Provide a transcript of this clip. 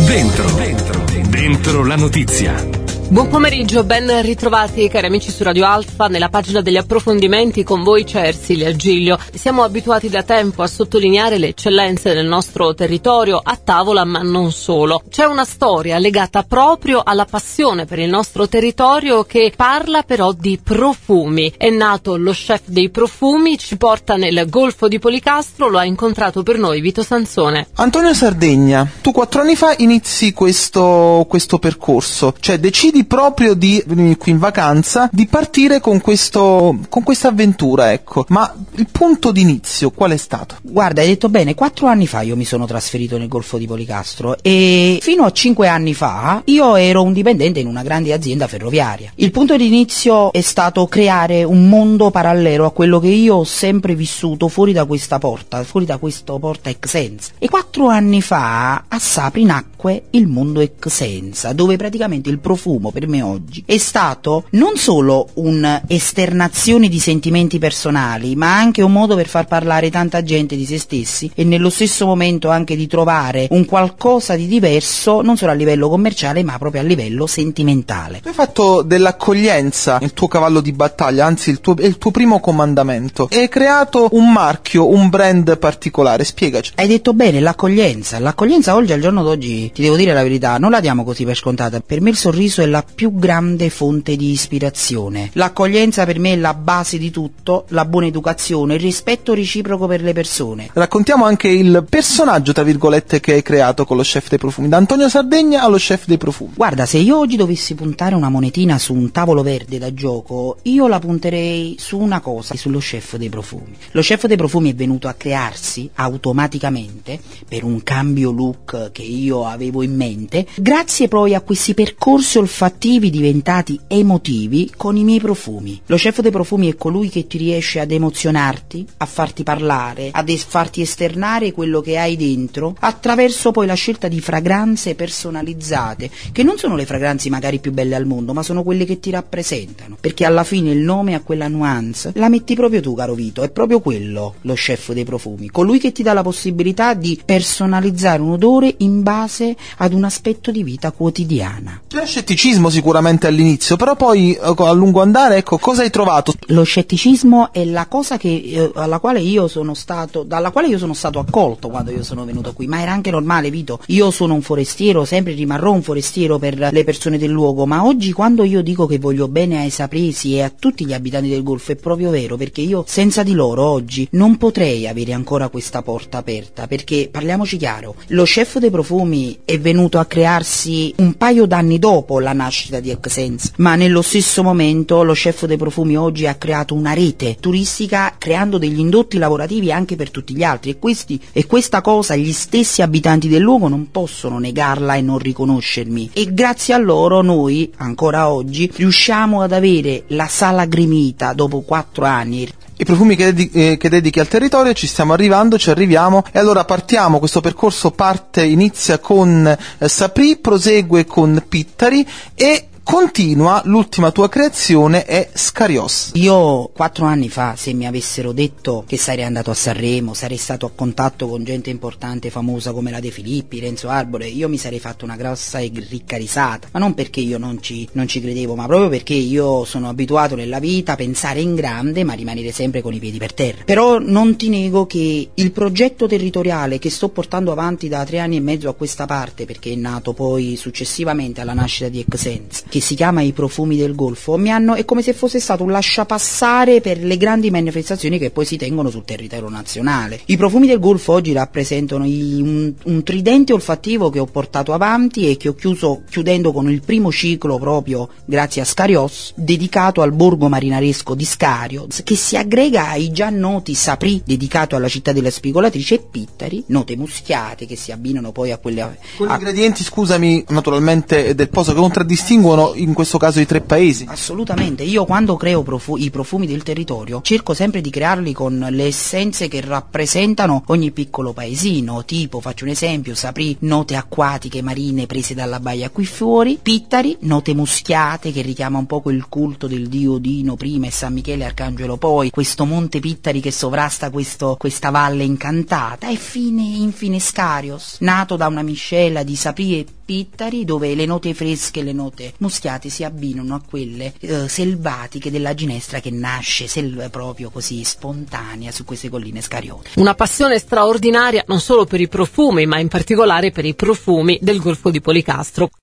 Dentro la notizia. Buon pomeriggio, ben ritrovati cari amici su Radio Alfa. Nella pagina degli approfondimenti con voi c'è Ersilia Giglio. Siamo abituati da tempo a sottolineare le eccellenze del nostro territorio a tavola, ma non solo. C'è una storia legata proprio alla passione per il nostro territorio che parla però di profumi. È nato lo chef dei profumi, ci porta nel Golfo di Policastro, lo ha incontrato per noi Vito Sansone. Antonio Sardegna, tu 4 anni fa inizi questo percorso, cioè decidi proprio di venire qui in vacanza, di partire con questa avventura, ecco. Ma il punto d'inizio qual è stato? Guarda, hai detto bene, 4 anni fa io mi sono trasferito nel Golfo di Policastro e fino a 5 anni fa io ero un dipendente in una grande azienda ferroviaria. Il punto d'inizio è stato creare un mondo parallelo a quello che io ho sempre vissuto fuori da questa porta, fuori da questo porta Exenza. E 4 anni fa a Sapri nacque il mondo Exenza, dove praticamente il profumo per me oggi è stato non solo un'esternazione di sentimenti personali, ma anche un modo per far parlare tanta gente di se stessi e nello stesso momento anche di trovare un qualcosa di diverso non solo a livello commerciale ma proprio a livello sentimentale. Tu hai fatto dell'accoglienza il tuo cavallo di battaglia, anzi il tuo primo comandamento, e hai creato un marchio, un brand particolare, spiegaci. Hai detto bene, l'accoglienza oggi, al giorno d'oggi, ti devo dire la verità, non la diamo così per scontata. Per me il sorriso è la più grande fonte di ispirazione. L'accoglienza per me è la base di tutto, la buona educazione, il rispetto reciproco per le persone. Raccontiamo anche il personaggio, tra virgolette, che hai creato con lo chef dei profumi, da Antonio Sardegna allo chef dei profumi. Guarda, se io oggi dovessi puntare una monetina su un tavolo verde da gioco, io la punterei su una cosa, sullo chef dei profumi. Lo chef dei profumi è venuto a crearsi automaticamente per un cambio look che io avevo in mente, grazie poi a questi percorsi olfattivi diventati emotivi con i miei profumi. Lo chef dei profumi è colui che ti riesce ad emozionarti, a farti parlare, a farti esternare quello che hai dentro attraverso poi la scelta di fragranze personalizzate, che non sono le fragranze magari più belle al mondo, ma sono quelle che ti rappresentano, perché alla fine il nome a quella nuance la metti proprio tu, caro Vito. È proprio quello lo chef dei profumi, colui che ti dà la possibilità di personalizzare un odore in base ad un aspetto di vita quotidiana. C'è scetticismo sicuramente all'inizio, però poi a lungo andare, ecco, cosa hai trovato? Lo scetticismo è la cosa dalla quale io sono stato accolto quando io sono venuto qui, ma era anche normale, Vito. Io sono un forestiero, sempre rimarrò un forestiero per le persone del luogo, ma oggi quando io dico che voglio bene ai sapresi e a tutti gli abitanti del Golfo è proprio vero, perché io senza di loro oggi non potrei avere ancora questa porta aperta, perché parliamoci chiaro, lo chef dei profumi è venuto a crearsi un paio d'anni dopo la nascita di Exenza, ma nello stesso momento lo chef dei profumi oggi ha creato una rete turistica creando degli indotti lavorativi anche per tutti gli altri, e questa cosa gli stessi abitanti del luogo non possono negarla e non riconoscermi, e grazie a loro noi ancora oggi riusciamo ad avere la sala gremita dopo 4 anni. I profumi che dedichi al territorio, ci arriviamo, e allora partiamo, questo percorso inizia con Sapri, prosegue con Pittari e continua, l'ultima tua creazione è Scarios. Io 4 anni fa, se mi avessero detto che sarei andato a Sanremo, sarei stato a contatto con gente importante, famosa come la De Filippi, Renzo Arbore, io mi sarei fatto una grossa e ricca risata, ma non perché io non ci credevo, ma proprio perché io sono abituato nella vita a pensare in grande ma rimanere sempre con i piedi per terra. Però non ti nego che il progetto territoriale che sto portando avanti da 3 anni e mezzo a questa parte, perché è nato poi successivamente alla nascita di Exenza, che si chiama I Profumi del Golfo, è come se fosse stato un lasciapassare per le grandi manifestazioni che poi si tengono sul territorio nazionale. I Profumi del Golfo oggi rappresentano un tridente olfattivo che ho portato avanti e che ho chiudendo con il primo ciclo proprio grazie a Scarios, dedicato al borgo marinaresco di Scario, che si aggrega ai già noti Sapri, dedicato alla città della spigolatrice, e Pittari, note muschiate che si abbinano poi a quelle con gli ingredienti, scusami, naturalmente del posto, che contraddistinguono sono in questo caso i 3 paesi. Assolutamente, io quando creo i profumi del territorio cerco sempre di crearli con le essenze che rappresentano ogni piccolo paesino, tipo, faccio un esempio, Sapri, note acquatiche marine prese dalla baia qui fuori, Pittari, note muschiate che richiama un po' quel culto del dio Odino prima e San Michele Arcangelo poi, questo monte Pittari che sovrasta questa valle incantata, e infine Scarios, nato da una miscela di Sapri e Pittari, dove le note fresche e le note muschiate si abbinano a quelle selvatiche della ginestra che nasce proprio così spontanea su queste colline scariote. Una passione straordinaria non solo per i profumi, ma in particolare per i profumi del Golfo di Policastro.